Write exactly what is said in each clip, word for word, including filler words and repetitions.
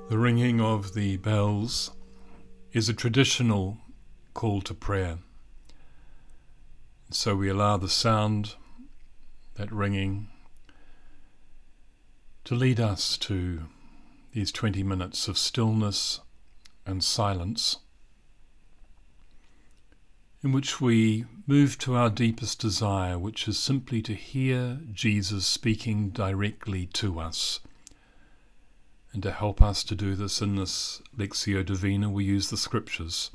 The ringing of the bells is a traditional call to prayer. So we allow the sound, that ringing, to lead us to these twenty minutes of stillness and silence, in which we move to our deepest desire, which is simply to hear Jesus speaking directly to us. And to help us to do this in this Lectio Divina, we use the Scriptures,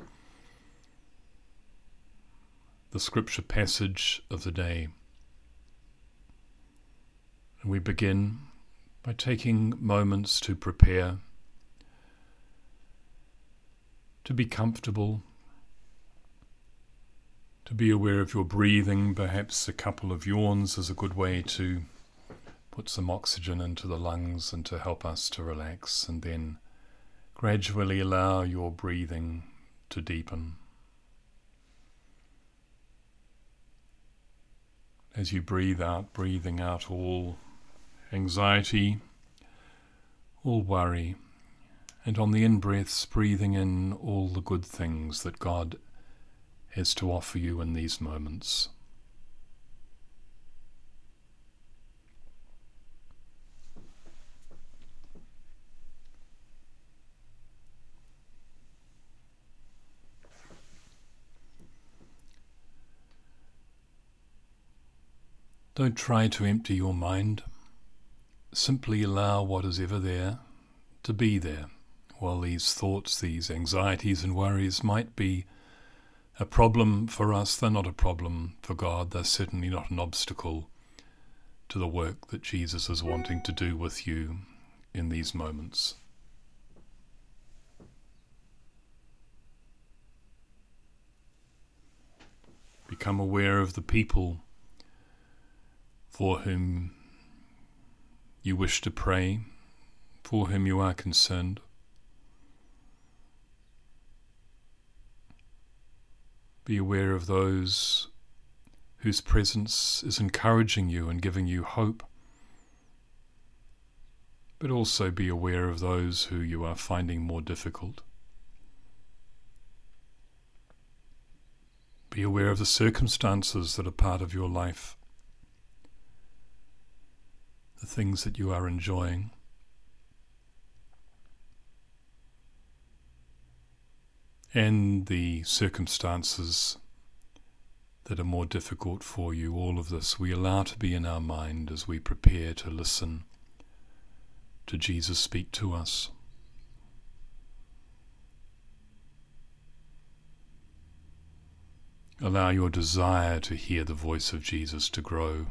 the Scripture passage of the day. And we begin by taking moments to prepare, to be comfortable, to be aware of your breathing. Perhaps a couple of yawns is a good way to put some oxygen into the lungs and to help us to relax, and then gradually allow your breathing to deepen. As you breathe out, breathing out all anxiety, all worry, and on the in-breaths, breathing in all the good things that God has to offer you in these moments. Don't try to empty your mind. Simply allow what is ever there to be there. While these thoughts, these anxieties and worries might be a problem for us, they're not a problem for God. They're certainly not an obstacle to the work that Jesus is wanting to do with you in these moments. Become aware of the people for whom you wish to pray, for whom you are concerned. Be aware of those whose presence is encouraging you and giving you hope, but also be aware of those who you are finding more difficult. Be aware of the circumstances that are part of your life, the things that you are enjoying. And the circumstances that are more difficult for you. All of this we allow to be in our mind as we prepare to listen to Jesus speak to us. Allow your desire to hear the voice of Jesus to grow.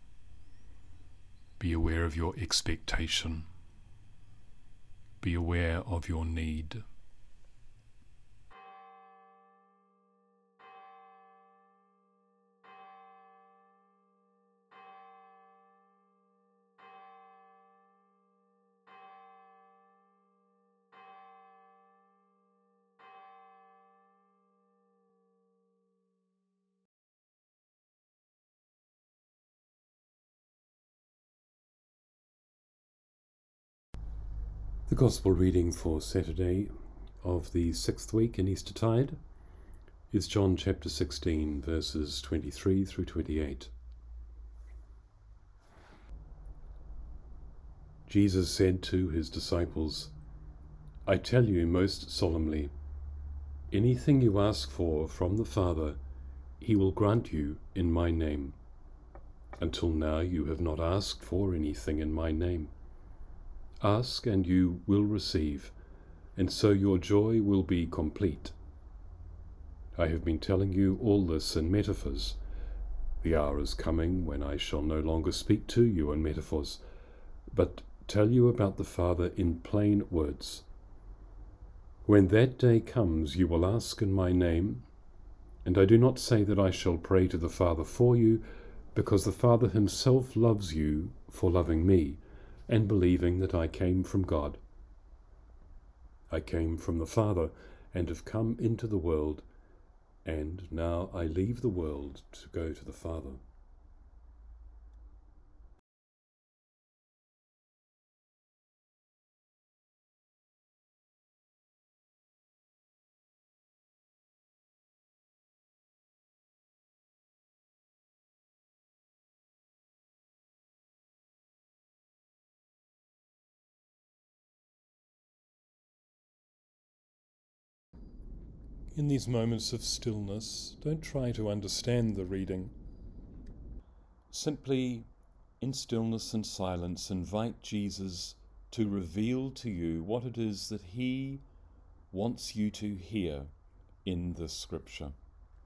Be aware of your expectation. Be aware of your need. The Gospel reading for Saturday of the sixth week in Eastertide is John chapter sixteen, verses twenty-three through twenty-eight. Jesus said to his disciples, "I tell you most solemnly, anything you ask for from the Father, he will grant you in my name. Until now you have not asked for anything in my name. Ask and you will receive, and so your joy will be complete. I have been telling you all this in metaphors. The hour is coming when I shall no longer speak to you in metaphors, but tell you about the Father in plain words. When that day comes, you will ask in my name, and I do not say that I shall pray to the Father for you, because the Father himself loves you for loving me, and believing that I came from God. I came from the Father, and have come into the world, and now I leave the world to go to the Father." In these moments of stillness, don't try to understand the reading. Simply, in stillness and silence, invite Jesus to reveal to you what it is that he wants you to hear in this scripture.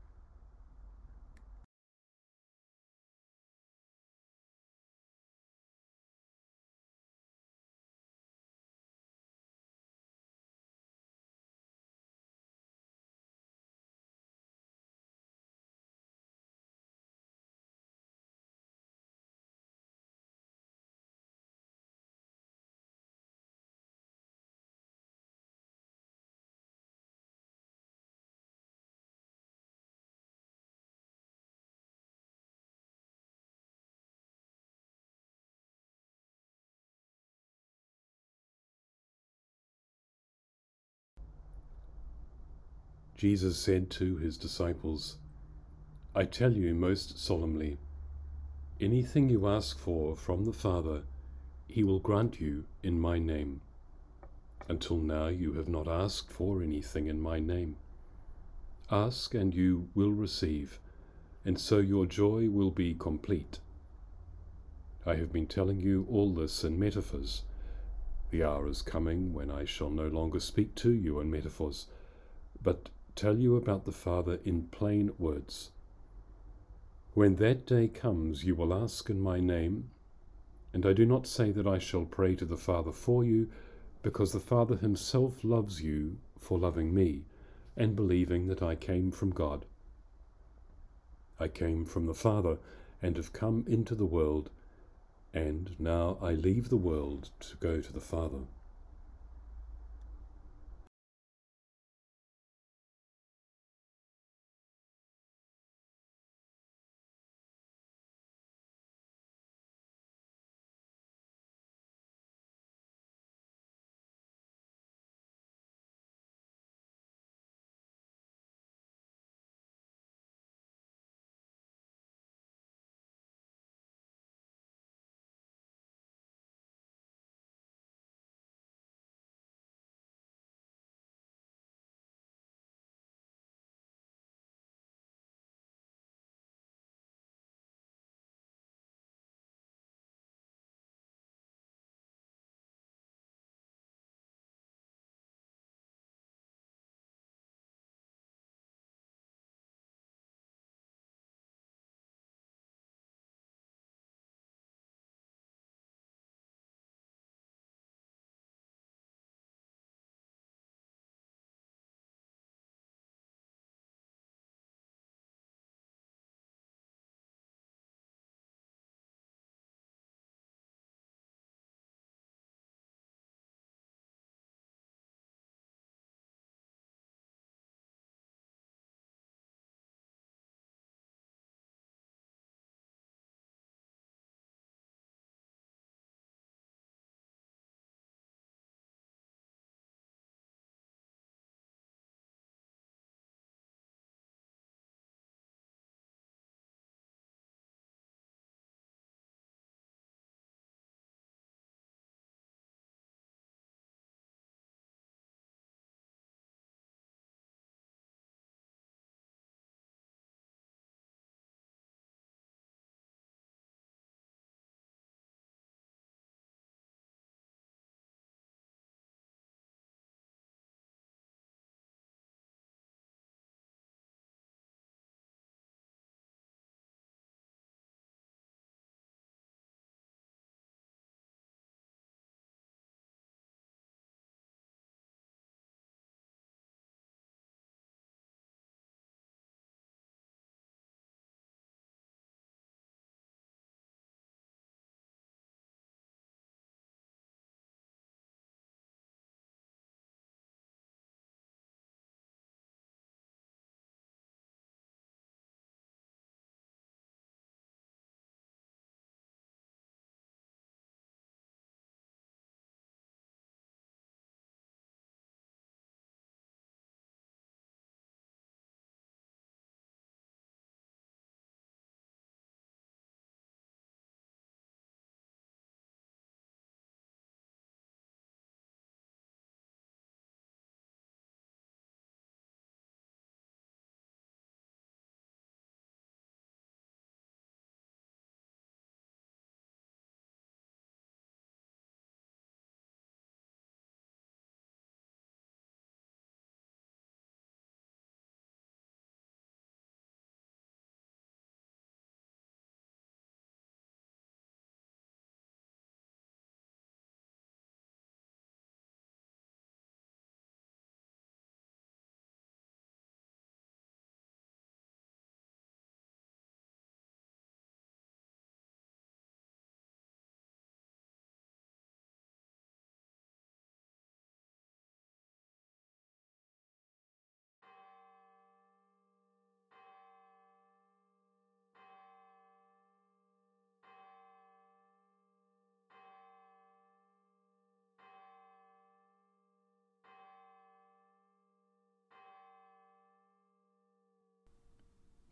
Jesus said to his disciples, I tell you most solemnly, anything you ask for from the Father, he will grant you in my name. Until now you have not asked for anything in my name. Ask and you will receive, and so your joy will be complete. I have been telling you all this in metaphors. The hour is coming when I shall no longer speak to you in metaphors, but tell you about the Father in plain words. When that day comes, you will ask in my name, and I do not say that I shall pray to the Father for you, because the Father himself loves you for loving me, and believing that I came from God. I came from the Father, and have come into the world, and now I leave the world to go to the Father.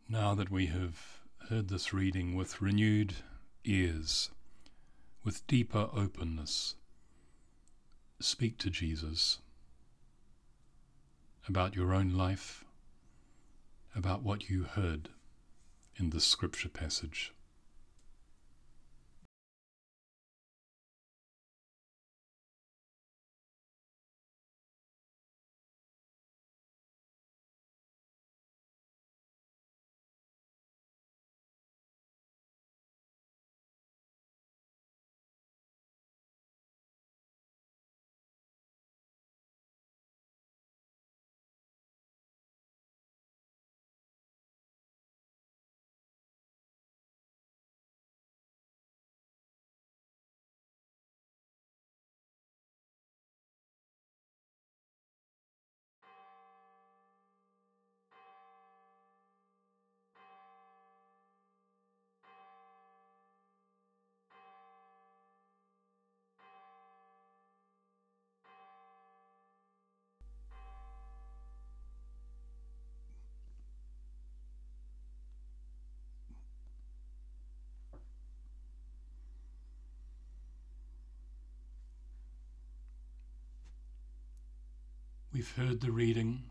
Now that we have heard this reading with renewed ears, with deeper openness, speak to Jesus about your own life, about what you heard in this scripture passage. We've heard the reading,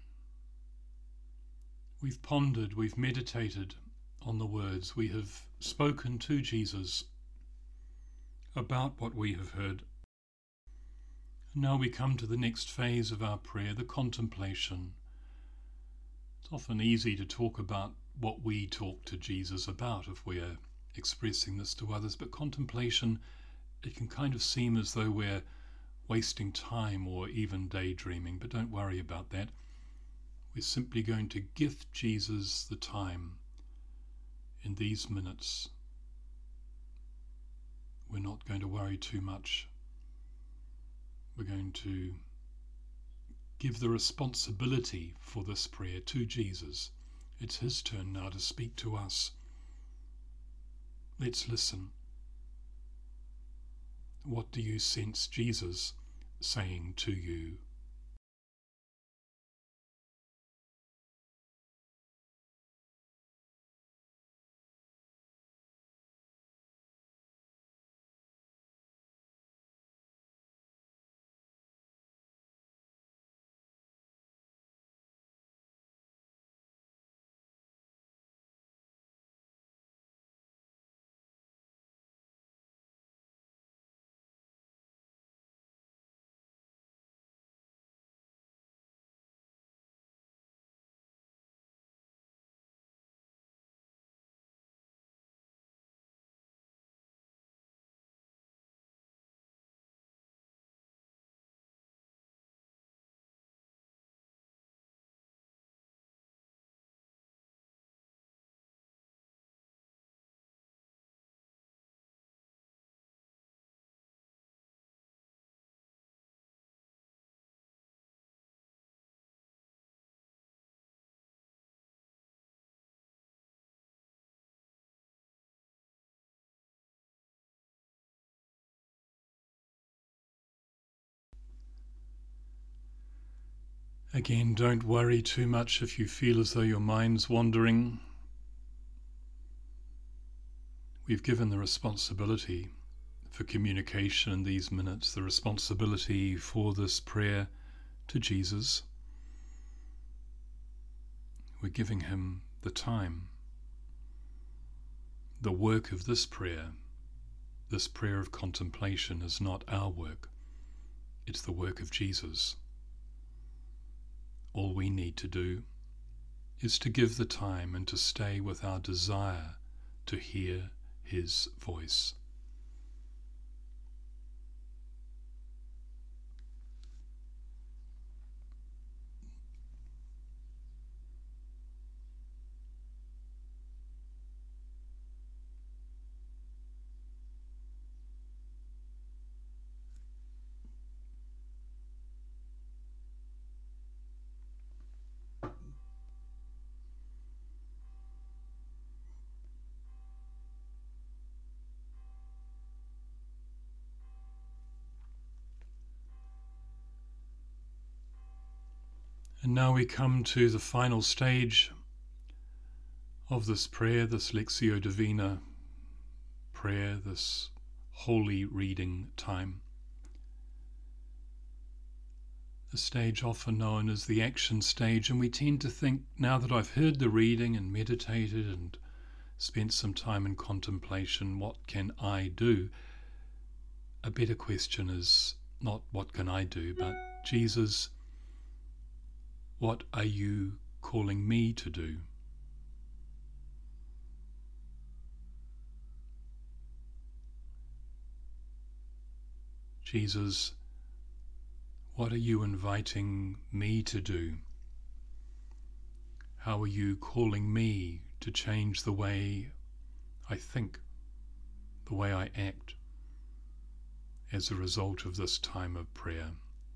we've pondered, we've meditated on the words, we have spoken to Jesus about what we have heard. And now we come to the next phase of our prayer, the contemplation. It's often easy to talk about what we talk to Jesus about if we're expressing this to others, but contemplation, it can kind of seem as though we're wasting time or even daydreaming, but don't worry about that. We're simply going to gift Jesus the time in these minutes. We're not going to worry too much. We're going to give the responsibility for this prayer to Jesus. It's his turn now to speak to us. Let's listen. What do you sense Jesus saying to you? Again, don't worry too much if you feel as though your mind's wandering. We've given the responsibility for communication in these minutes, the responsibility for this prayer to Jesus. We're giving him the time. The work of this prayer, this prayer of contemplation, is not our work. It's the work of Jesus. All we need to do is to give the time and to stay with our desire to hear his voice. And now we come to the final stage, of this prayer, this Lectio Divina prayer, this holy reading time. The stage often known as the action stage, and we tend to think, now that I've heard the reading and meditated and spent some time in contemplation, what can I do? A better question is not what can I do, but Jesus, what are you calling me to do? Jesus, what are you inviting me to do? How are you calling me to change the way I think, the way I act, as a result of this time of prayer?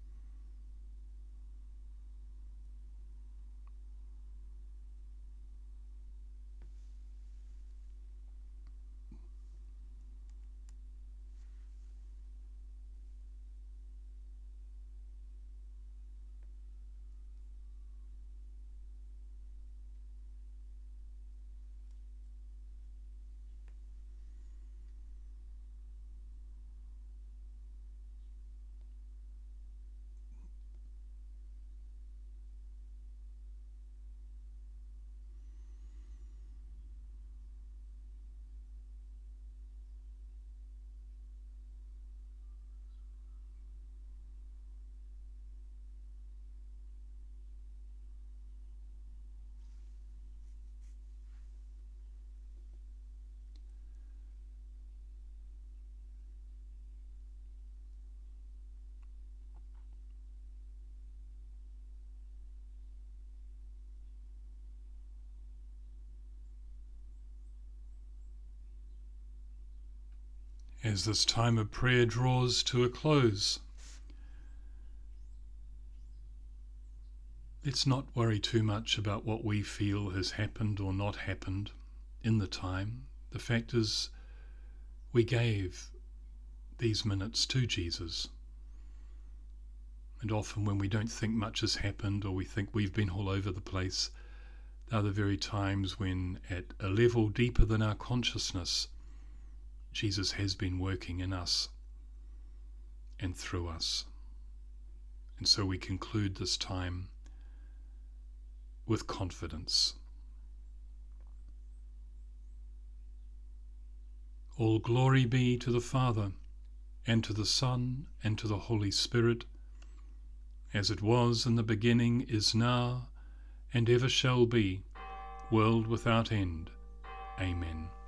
As this time of prayer draws to a close, let's not worry too much about what we feel has happened or not happened in the time. The fact is, we gave these minutes to Jesus. And often when we don't think much has happened, or we think we've been all over the place, they're the very times when, at a level deeper than our consciousness, Jesus has been working in us and through us. And so we conclude this time with confidence. All glory be to the Father, and to the Son, and to the Holy Spirit, as it was in the beginning, is now, and ever shall be, world without end. Amen.